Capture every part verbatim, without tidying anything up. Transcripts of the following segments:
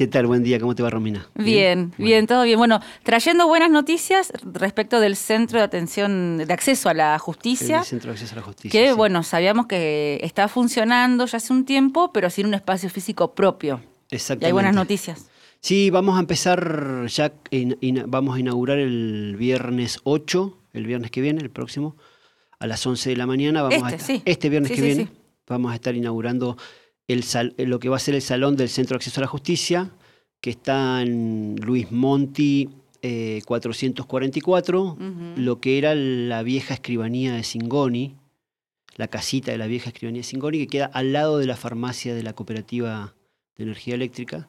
¿Qué tal? Buen día. ¿Cómo te va, Romina? Bien, bien, bien, bueno. todo bien. Bueno, trayendo buenas noticias respecto del Centro de Atención, de Acceso a la Justicia. El Centro de Acceso a la Justicia. Que, sí. bueno, sabíamos que está funcionando ya hace un tiempo, pero sin un espacio físico propio. Exactamente. Y hay buenas noticias. Sí, vamos a empezar ya, in, in, vamos a inaugurar el viernes ocho, el viernes que viene, el próximo, a las once de la mañana. Vamos Este, a estar, sí. Este viernes Sí, que sí, viene, sí. vamos a estar inaugurando el sal, lo que va a ser el Salón del Centro de Acceso a la Justicia, que está en Luis Monti eh, cuatrocientos cuarenta y cuatro, uh-huh. Lo que era la vieja escribanía de Singoni, la casita de la vieja escribanía de Singoni, que queda al lado de la farmacia de la Cooperativa de Energía Eléctrica.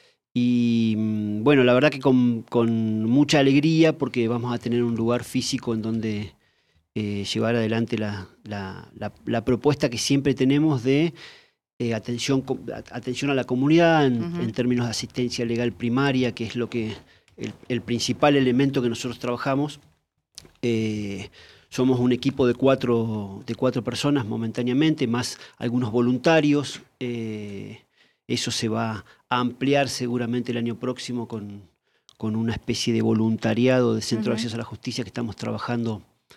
Y bueno, la verdad que con, con mucha alegría, porque vamos a tener un lugar físico en donde eh, llevar adelante la, la, la, la propuesta que siempre tenemos de eh, atención, atención a la comunidad en, uh-huh. en términos de asistencia legal primaria, que es lo que el, el principal elemento que nosotros trabajamos. Eh, somos un equipo de cuatro, de cuatro personas momentáneamente, más algunos voluntarios. Eh, Eso se va a ampliar seguramente el año próximo con, con una especie de voluntariado de Centro uh-huh. de Acceso a la Justicia que estamos trabajando,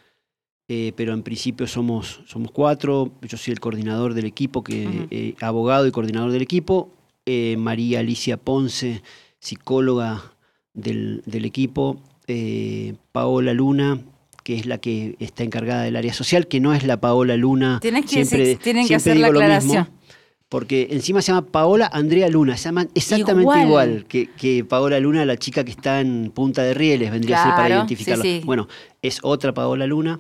eh, pero en principio somos, somos cuatro. Yo soy el coordinador del equipo, que, uh-huh. eh, abogado y coordinador del equipo. Eh, María Alicia Ponce, psicóloga del, del equipo. Eh, Paola Luna, que es la que está encargada del área social, que no es la Paola Luna. Tienes que, siempre, decir, tienen siempre que hacer digo la aclaración. Lo mismo, porque encima se llama Paola Andrea Luna, se llaman exactamente igual, igual que, que Paola Luna, la chica que está en Punta de Rieles, vendría claro, a ser para identificarla. Sí, sí. Bueno, es otra Paola Luna.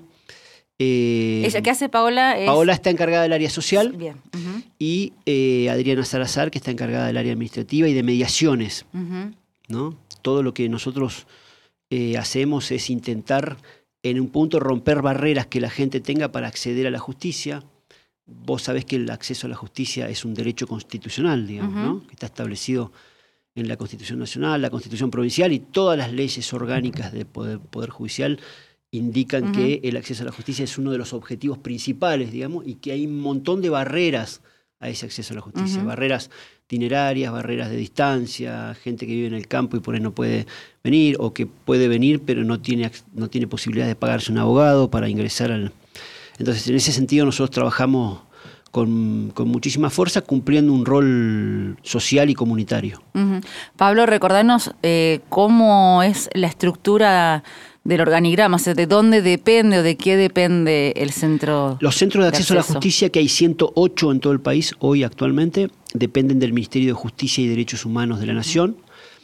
Eh, ¿Ella qué hace Paola? Es... Paola está encargada del área social. Bien. Uh-huh. Y eh, Adriana Salazar, que está encargada del área administrativa y de mediaciones. Uh-huh. ¿No? Todo lo que nosotros eh, hacemos es intentar en un punto romper barreras que la gente tenga para acceder a la justicia. Vos sabés que el acceso a la justicia es un derecho constitucional, digamos, uh-huh. ¿no? Que está establecido en la Constitución Nacional, la Constitución Provincial y todas las leyes orgánicas del Poder, poder Judicial indican uh-huh. que el acceso a la justicia es uno de los objetivos principales, digamos, y que hay un montón de barreras a ese acceso a la justicia. Uh-huh. Barreras itinerarias, barreras de distancia, gente que vive en el campo y por ahí no puede venir, o que puede venir pero no tiene, no tiene posibilidad de pagarse un abogado para ingresar al... Entonces, en ese sentido, nosotros trabajamos con, con muchísima fuerza, cumpliendo un rol social y comunitario. Uh-huh. Pablo, recordanos eh, cómo es la estructura del organigrama, o sea, de dónde depende o de qué depende el centro. Los centros de acceso, de acceso a la justicia, que hay ciento ocho en todo el país hoy actualmente, dependen del Ministerio de Justicia y Derechos Humanos de la Nación.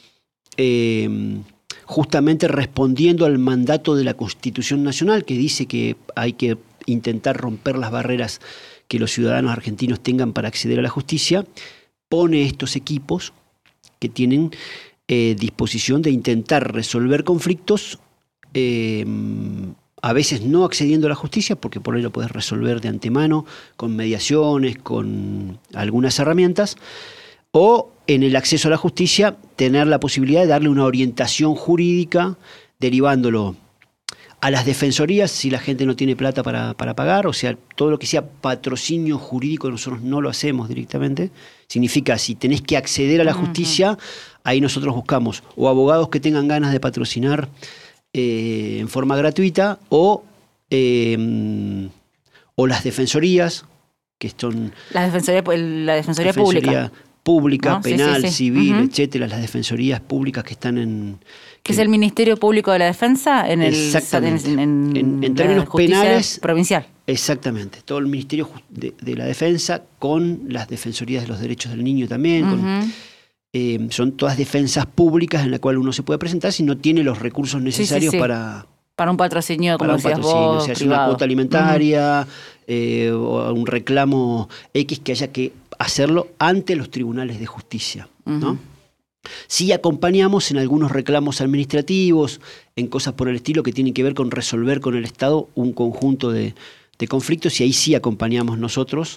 Eh, justamente respondiendo al mandato de la Constitución Nacional, que dice que hay que intentar romper las barreras que los ciudadanos argentinos tengan para acceder a la justicia, pone estos equipos que tienen eh, disposición de intentar resolver conflictos, eh, a veces no accediendo a la justicia, porque por ahí lo puedes resolver de antemano, con mediaciones, con algunas herramientas, o en el acceso a la justicia tener la posibilidad de darle una orientación jurídica, derivándolo a las defensorías si la gente no tiene plata para, para pagar. O sea, todo lo que sea patrocinio jurídico nosotros no lo hacemos directamente. Significa, si tenés que acceder a la justicia, uh-huh. ahí nosotros buscamos o abogados que tengan ganas de patrocinar eh, en forma gratuita, o, eh, o las defensorías, que son... La defensoría, la defensoría, defensoría pública. pública, ¿no? penal, sí, sí, sí. civil, uh-huh. etcétera, las defensorías públicas que están en... ¿Qué es el Ministerio Público de la Defensa? En el, exactamente. En, en, en, en términos penales... provincial. Exactamente. Todo el Ministerio de, de la Defensa, con las Defensorías de los Derechos del Niño también. Uh-huh. con, eh, son todas defensas públicas en las cuales uno se puede presentar si no tiene los recursos necesarios sí, sí, sí. para... Para un patrocinio, como para un patrocinio, vos, o sea, privado. Una cuota alimentaria, uh-huh. eh, o un reclamo X que haya que hacerlo ante los tribunales de justicia, uh-huh. ¿no? Sí acompañamos en algunos reclamos administrativos, en cosas por el estilo que tienen que ver con resolver con el Estado un conjunto de, de conflictos, y ahí sí acompañamos nosotros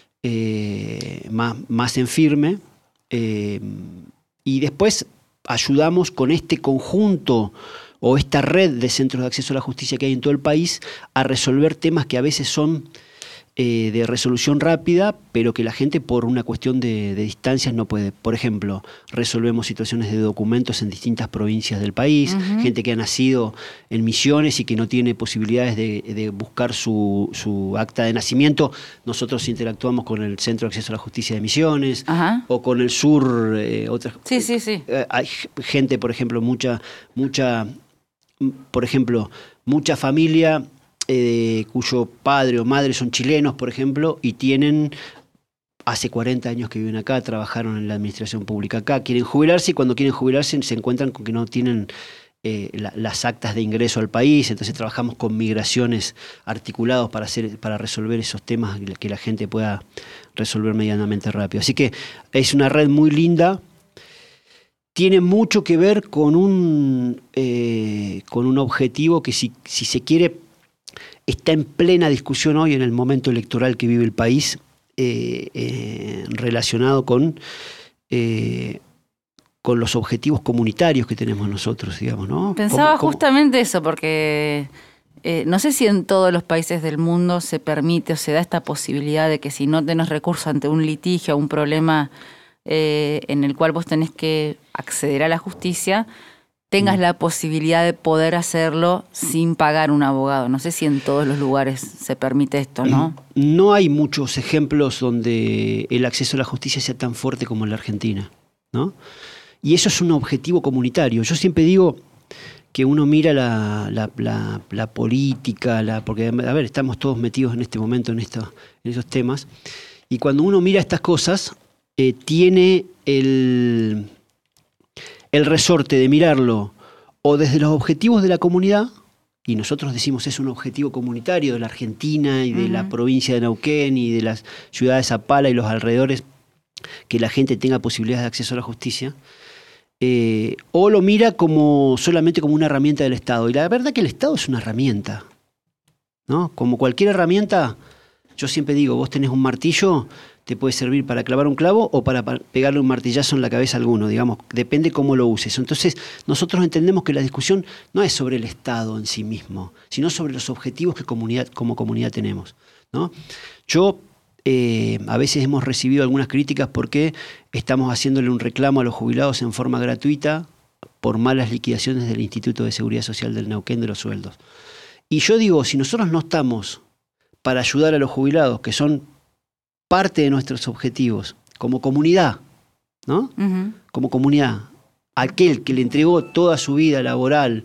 eh, más, más en firme. Eh, y después ayudamos con este conjunto o esta red de centros de acceso a la justicia que hay en todo el país a resolver temas que a veces son eh, de resolución rápida, pero que la gente por una cuestión de, de distancias no puede. Por ejemplo, resolvemos situaciones de documentos en distintas provincias del país, uh-huh. gente que ha nacido en Misiones y que no tiene posibilidades de, de buscar su, su acta de nacimiento. Nosotros interactuamos con el Centro de Acceso a la Justicia de Misiones, uh-huh. o con el sur, eh, otras. Sí, sí, sí. Eh, hay gente, por ejemplo, mucha, mucha, por ejemplo, mucha familia eh, cuyo padre o madre son chilenos, por ejemplo, y tienen hace cuarenta años que viven acá, trabajaron en la administración pública acá, quieren jubilarse y cuando quieren jubilarse se encuentran con que no tienen eh, la, las actas de ingreso al país, entonces trabajamos con migraciones articulados para, hacer, para resolver esos temas que la gente pueda resolver medianamente rápido. Así que es una red muy linda. Tiene mucho que ver con un, eh, con un objetivo que, si, si se quiere, está en plena discusión hoy en el momento electoral que vive el país, eh, eh, relacionado con, eh, con los objetivos comunitarios que tenemos nosotros, digamos, ¿no? Pensaba ¿Cómo, cómo? justamente eso, porque eh, no sé si en todos los países del mundo se permite o se da esta posibilidad de que si no tenés recursos ante un litigio o un problema eh, en el cual vos tenés que acceder a la justicia, tengas mm. la posibilidad de poder hacerlo sin pagar un abogado. No sé si en todos los lugares se permite esto, ¿no? No hay muchos ejemplos donde el acceso a la justicia sea tan fuerte como en la Argentina, ¿no? Y eso es un objetivo comunitario. Yo siempre digo que uno mira la, la, la, la política, la, porque, a ver, estamos todos metidos en este momento en, esto, en esos temas, y cuando uno mira estas cosas, eh, tiene el... el resorte de mirarlo o desde los objetivos de la comunidad, y nosotros decimos es un objetivo comunitario de la Argentina y de uh-huh. la provincia de Neuquén y de las ciudades de Zapala y los alrededores, que la gente tenga posibilidades de acceso a la justicia, eh, o lo mira como solamente como una herramienta del Estado. Y la verdad que el Estado es una herramienta, ¿no? Como cualquier herramienta, yo siempre digo, vos tenés un martillo, te puede servir para clavar un clavo o para pegarle un martillazo en la cabeza a alguno, digamos, depende cómo lo uses. Entonces, nosotros entendemos que la discusión no es sobre el Estado en sí mismo, sino sobre los objetivos que comunidad, como comunidad tenemos, ¿no? Yo, eh, a veces hemos recibido algunas críticas porque estamos haciéndole un reclamo a los jubilados en forma gratuita por malas liquidaciones del Instituto de Seguridad Social del Neuquén de los sueldos. Y yo digo, si nosotros no estamos para ayudar a los jubilados, que son parte de nuestros objetivos, como comunidad, ¿no? Uh-huh. Como comunidad. Aquel que le entregó toda su vida laboral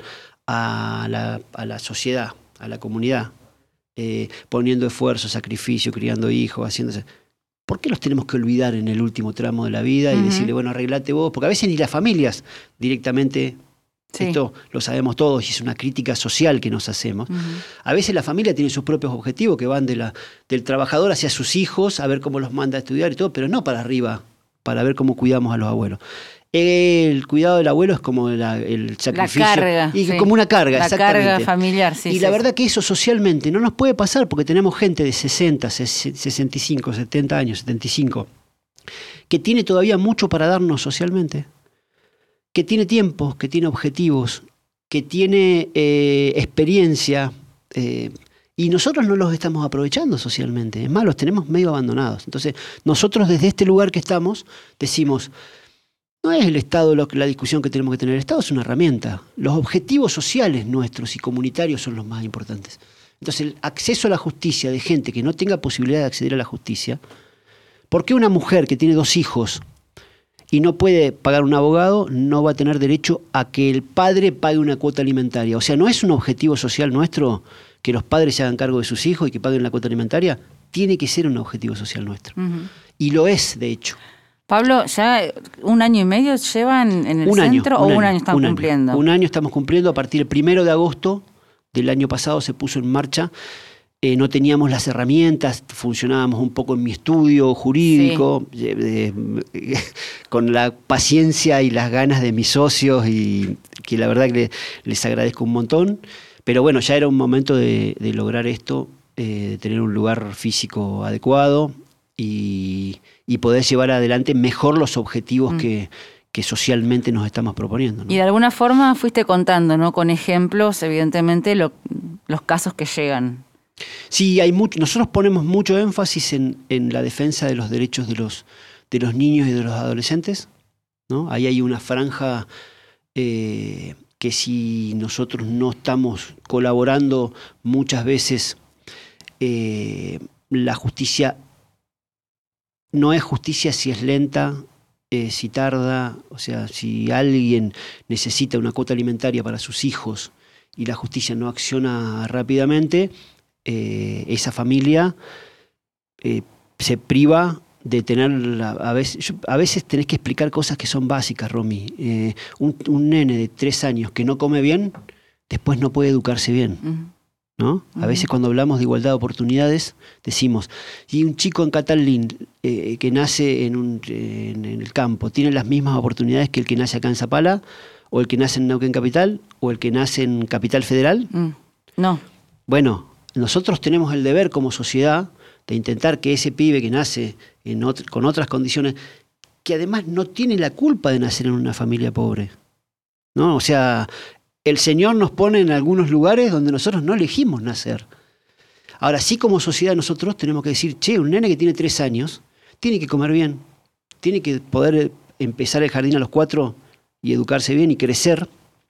a la, a la sociedad, a la comunidad, eh, poniendo esfuerzo, sacrificio, criando hijos, haciéndose... ¿Por qué los tenemos que olvidar en el último tramo de la vida y uh-huh. decirle, bueno, arreglate vos? Porque a veces ni las familias directamente... Sí. Esto lo sabemos todos y es una crítica social que nos hacemos. Uh-huh. A veces la familia tiene sus propios objetivos que van de la, del trabajador hacia sus hijos, a ver cómo los manda a estudiar y todo, pero no para arriba, para ver cómo cuidamos a los abuelos. El cuidado del abuelo es como la, el sacrificio. La carga. Y sí. como una carga, la exactamente. La carga familiar, sí. Y sí, la sí. verdad que eso socialmente no nos puede pasar porque tenemos gente de sesenta, sesenta y cinco, setenta años, setenta y cinco, que tiene todavía mucho para darnos socialmente. Que tiene tiempo, que tiene objetivos, que tiene eh, experiencia, eh, y nosotros no los estamos aprovechando socialmente. Es más, los tenemos medio abandonados. Entonces, nosotros desde este lugar que estamos, decimos, no es el Estado lo, la discusión que tenemos que tener. El Estado es una herramienta. Los objetivos sociales nuestros y comunitarios son los más importantes. Entonces, el acceso a la justicia de gente que no tenga posibilidad de acceder a la justicia, ¿por qué una mujer que tiene dos hijos y no puede pagar un abogado, no va a tener derecho a que el padre pague una cuota alimentaria? O sea, ¿no es un objetivo social nuestro que los padres se hagan cargo de sus hijos y que paguen la cuota alimentaria? Tiene que ser un objetivo social nuestro. Uh-huh. Y lo es, de hecho. Pablo, ¿ya un año y medio llevan en el un centro año, o un, un año, año están un cumpliendo? Año. Un año estamos cumpliendo. A partir del primero de agosto del año pasado se puso en marcha. Eh, no teníamos las herramientas, funcionábamos un poco en mi estudio jurídico, sí. eh, eh, con la paciencia y las ganas de mis socios, y que la verdad que le, les agradezco un montón. Pero bueno, ya era un momento de, de lograr esto, eh, de tener un lugar físico adecuado y, y poder llevar adelante mejor los objetivos mm. que, que socialmente nos estamos proponiendo, ¿no? Y de alguna forma fuiste contando, ¿no? Con ejemplos, evidentemente, lo, los casos que llegan. Sí, hay mucho, nosotros ponemos mucho énfasis en, en la defensa de los derechos de los, de los niños y de los adolescentes, ¿no? Ahí hay una franja eh, que si nosotros no estamos colaborando, muchas veces eh, la justicia no es justicia si es lenta, eh, si tarda, o sea, si alguien necesita una cuota alimentaria para sus hijos y la justicia no acciona rápidamente, eh, esa familia eh, se priva de tener, la, a, veces, yo, a veces tenés que explicar cosas que son básicas, Romy. Eh, un, un nene de tres años que no come bien, después no puede educarse bien. Uh-huh. ¿No? A veces cuando hablamos de igualdad de oportunidades decimos, y un chico en Catalín eh, que nace en, un, en, en el campo, ¿tiene las mismas oportunidades que el que nace acá en Zapala? ¿O el que nace en Neuquén Capital? ¿O el que nace en Capital Federal? Mm, no. Bueno, nosotros tenemos el deber como sociedad de intentar que ese pibe que nace en otro, con otras condiciones, que además no tiene la culpa de nacer en una familia pobre, ¿no? O sea, el Señor nos pone en algunos lugares donde nosotros no elegimos nacer. Ahora, sí, como sociedad nosotros tenemos que decir, che, un nene que tiene tres años tiene que comer bien, tiene que poder empezar el jardín a los cuatro y educarse bien y crecer.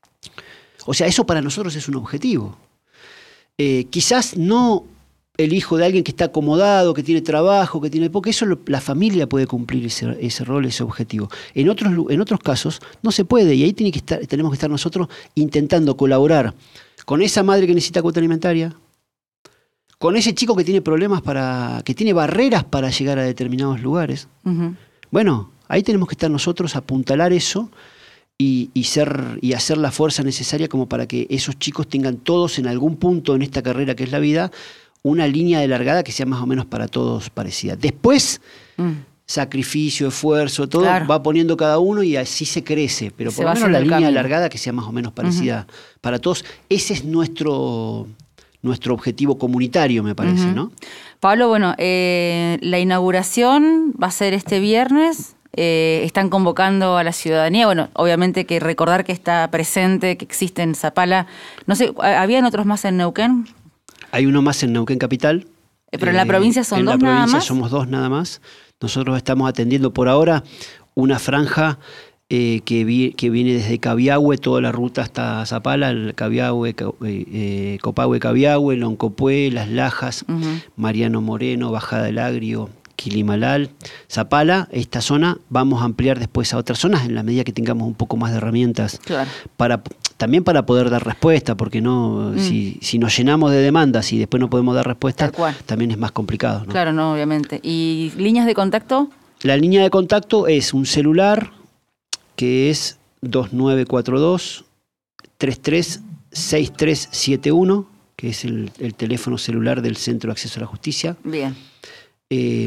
O sea, eso para nosotros es un objetivo. Eh, quizás no el hijo de alguien que está acomodado, que tiene trabajo, que tiene... Porque eso lo, la familia puede cumplir ese, ese rol, ese objetivo. En otros, en otros casos no se puede, y ahí tiene que estar, tenemos que estar nosotros intentando colaborar con esa madre que necesita cuota alimentaria, con ese chico que tiene problemas para... que tiene barreras para llegar a determinados lugares. Uh-huh. Bueno, ahí tenemos que estar nosotros, apuntalar eso y, y, ser, y hacer la fuerza necesaria como para que esos chicos tengan todos en algún punto en esta carrera que es la vida una línea de largada que sea más o menos para todos parecida. Después, mm. sacrificio, esfuerzo, todo claro. va poniendo cada uno y así se crece. Pero se por lo menos la línea camino. de largada que sea más o menos parecida uh-huh. para todos. Ese es nuestro, nuestro objetivo comunitario, me parece, uh-huh. ¿no? Pablo, bueno, eh, la inauguración va a ser este viernes. Eh, están convocando a la ciudadanía. Bueno, obviamente que recordar que está presente, que existe en Zapala. No sé, ¿habían otros más en Neuquén? Hay uno más en Neuquén Capital. Pero en la provincia son en dos nada más. En la provincia más? somos dos nada más. Nosotros estamos atendiendo por ahora una franja eh, que, vi, que viene desde Cabiahue, toda la ruta hasta Zapala, el Cabiahue, eh, Copahue, Cabiahue, Loncopué, Las Lajas, uh-huh. Mariano Moreno, Bajada del Agrio, Quilimalal, Zapala. Esta zona vamos a ampliar después a otras zonas en la medida que tengamos un poco más de herramientas claro. para... También para poder dar respuesta, porque no mm. si, si nos llenamos de demandas y después no podemos dar respuesta, también es más complicado, ¿no? Claro, no, obviamente. ¿Y líneas de contacto? La línea de contacto es un celular que es dos nueve cuatro dos, tres tres seis tres siete uno, que es el, el teléfono celular del Centro de Acceso a la Justicia. Bien. Eh,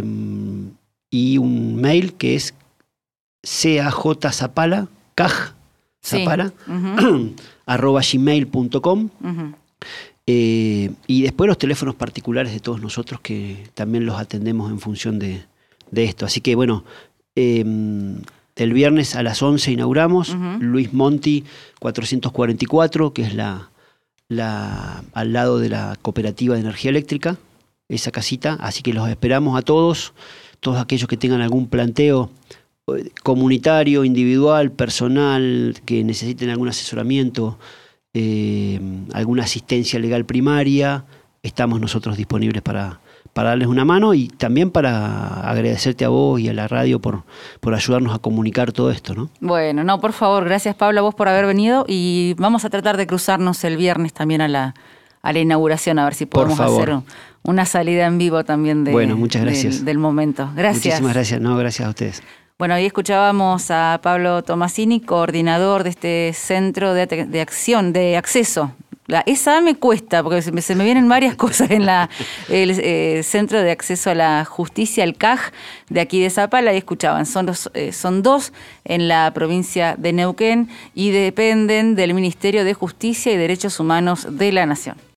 y un mail que es cajzapala, caj, Zapala, sí. uh-huh. arroba gmail punto com uh-huh. eh, y después los teléfonos particulares de todos nosotros que también los atendemos en función de, de esto. Así que bueno, eh, el viernes a las once inauguramos uh-huh. Luis Monti cuatrocientos cuarenta y cuatro, que es la, la al lado de la Cooperativa de Energía Eléctrica, esa casita. Así que los esperamos a todos, todos aquellos que tengan algún planteo comunitario, individual, personal, que necesiten algún asesoramiento, eh, alguna asistencia legal primaria, estamos nosotros disponibles para, para darles una mano y también para agradecerte a vos y a la radio por, por ayudarnos a comunicar todo esto, ¿no? Bueno, no, por favor, gracias Pablo a vos por haber venido y vamos a tratar de cruzarnos el viernes también a la, a la inauguración, a ver si podemos hacer una salida en vivo también de, bueno, muchas gracias. De, del momento. Gracias. Muchísimas gracias, no, gracias a ustedes. Bueno, ahí escuchábamos a Pablo Tomasini, coordinador de este centro de, de acción, de acceso. La, esa me cuesta, porque se me, se me vienen varias cosas en la el eh, Centro de Acceso a la Justicia, el C A J, de aquí de Zapala, y escuchaban, son, los, eh, son dos en la provincia de Neuquén y dependen del Ministerio de Justicia y Derechos Humanos de la Nación.